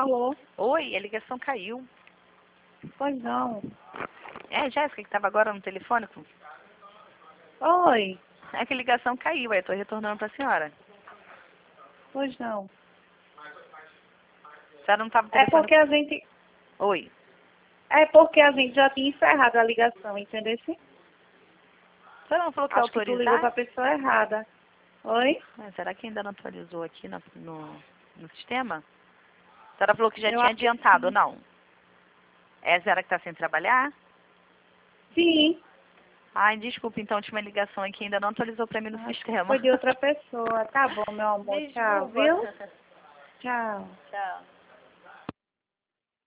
Alô? Oi, a ligação caiu. Pois não. É a Jéssica que estava agora no telefone? Oi? É que a ligação caiu, aí eu estou retornando para a senhora. Pois não. A senhora não estava no É telefone? porque a gente... Oi. É porque a gente já tinha encerrado a ligação, entendeu? A senhora não falou que ia Acho que tu ligou autorizar? pra pessoa errada. Oi? Será que ainda não atualizou aqui no sistema? A senhora falou que já Eu tinha acho que adiantado, ou sim. não? É a senhora que está sem trabalhar? Sim. Ai, desculpa, então, tinha uma ligação aqui, ainda não atualizou para mim no Acho que sistema. foi de outra pessoa. Tá bom, meu amor. Tchau, Desculpa. viu? Tchau. Tchau.